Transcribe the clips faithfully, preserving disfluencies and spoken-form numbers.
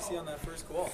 see on that first goal?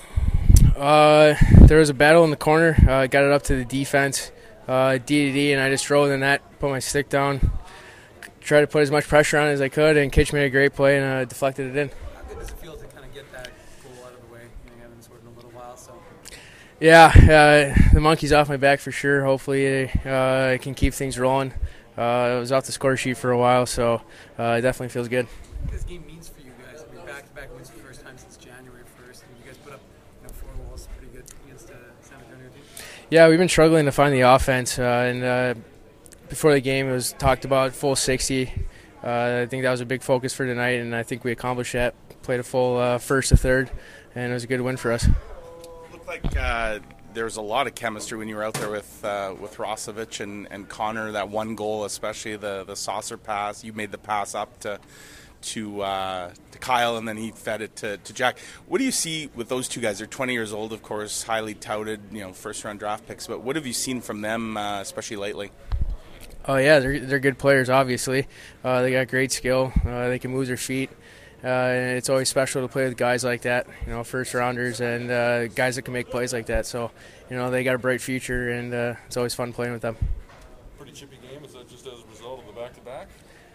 Uh, there was a battle in the corner. I uh, got it up to the defense, uh, D to D, and I just drove in the net, put my stick down, tried to put as much pressure on it as I could, and Kitch made a great play and uh, deflected it in. How good does it feel to kind of get that goal out of the way? You know, you haven't scored in a little while, so. Yeah, uh, the monkey's off my back for sure. Hopefully uh, I can keep things rolling. Uh, I was off the score sheet for a while, so uh, it definitely feels good. What this game means for you guys? I mean, back-to-back wins for the first time since January first, and you guys put up you know, four goals, pretty good against uh, San Antonio team. Yeah, we've been struggling to find the offense, uh, and uh, before the game it was talked about full sixty. Uh, I think that was a big focus for tonight, and I think we accomplished that. Played a full uh, first to third, and it was a good win for us. Looked like uh, there was a lot of chemistry when you were out there with uh, with Rosovich and, and Connor. That one goal, especially the, the saucer pass, you made the pass up to to uh, to Kyle, and then he fed it to, to Jack. What do you see with those two guys? They're twenty years old, of course, highly touted, you know, first round draft picks. But what have you seen from them, uh, especially lately? Oh yeah, they're they're good players. Obviously, uh, they got great skill. Uh, they can move their feet. Uh, and it's always special to play with guys like that, you know, first rounders and uh, guys that can make plays like that. So, you know, they got a bright future, and uh, it's always fun playing with them. Pretty chippy game. Is that just as a result of the back-to-back?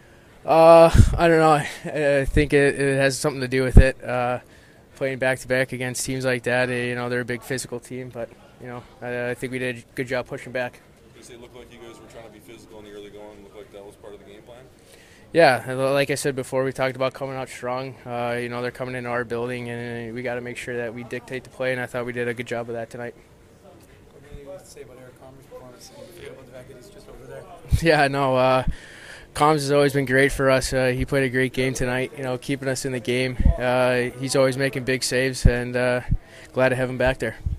Uh, I don't know. I, I think it, it has something to do with it. Uh, playing back-to-back against teams like that, you know, they're a big physical team, but, you know, I, I think we did a good job pushing back. Does it look like you guys were trying to be physical in the early going? Look like that was part of the game plan? Yeah, like I said before, we talked about coming out strong. Uh, you know, they're coming into our building, and we got to make sure that we dictate the play, and I thought we did a good job of that tonight. What do you have to say about Eric Commer's performance and feel about the fact that he's just over there? Yeah, no, uh, Combs has always been great for us. Uh, he played a great game tonight, you know, keeping us in the game. Uh, he's always making big saves, and uh, glad to have him back there.